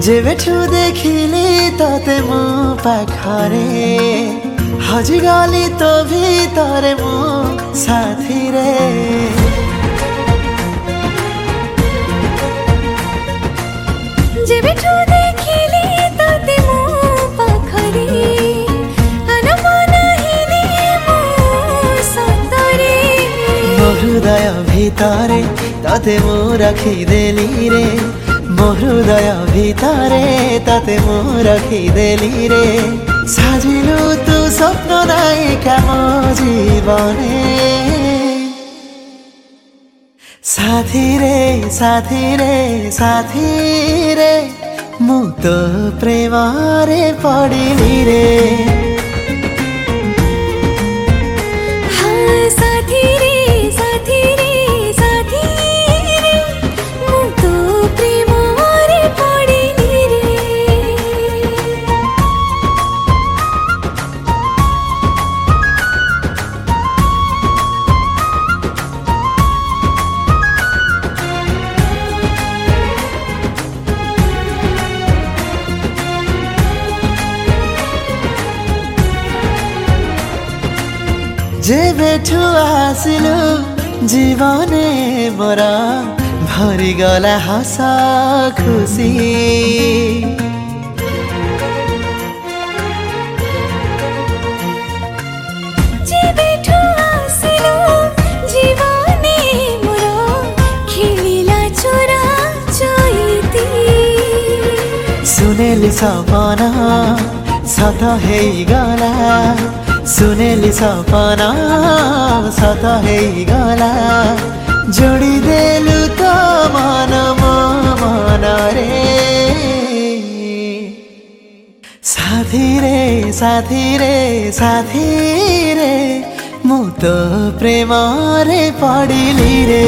जेबेठु देखिली तते मो पाखरे हजिगली तो भीतरे मो साथी रे। जेबेठु देखिली तते मो पाखरे अनमनाहिनी मो सतरे। मो हृदय भीतरे तते मो रखिदेली रे, मो हृदय भीतरे तते मो रखिदेली रे। साजिलु तू स्वप्न नायिका मो जीवने, साथी रे साथी रे साथी रे मु तो प्रेम रे पड़िली रे। जेबेठु आसिलु जीवने मोरा भरिगला हस खुशी। जेबेठु आसिलु जीवने मोरा खेलिला चोरा चोइती। सुनेली सपना सत हेइगला, सुनेली सपना सत हेइगला। जोड़ी देलु तो मन मो मन रे। साथी रे साथी रे साथी रे मु तो प्रेम रे पड़िली रे।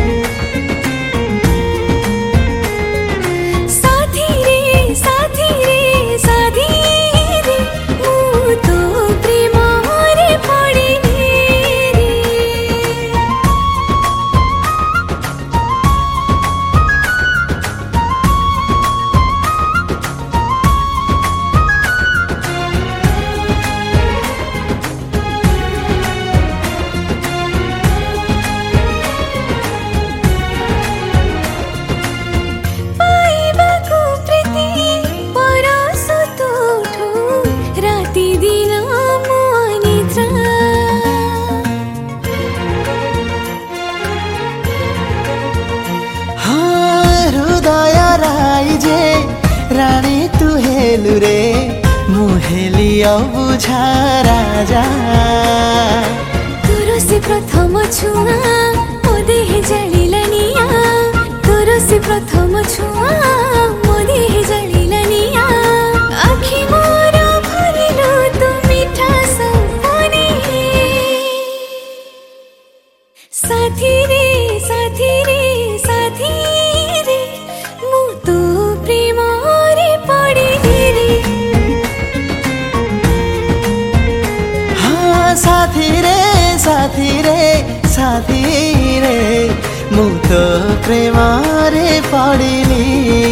रानी तू हेलु रे मुहेली बुझा राजा। तोर से प्रथम छुआ मो देह जलिला निया, तोर से प्रथम छुआ मो देह जलिला निया। आखि मोर भरिलु तू मिठा सपने। साथी रे साथी रे साथी रे मु तो प्रेम रे पड़िली रे। हाँ साथी रे साथी रे साथी रे मु तो प्रेम रे पड़िली।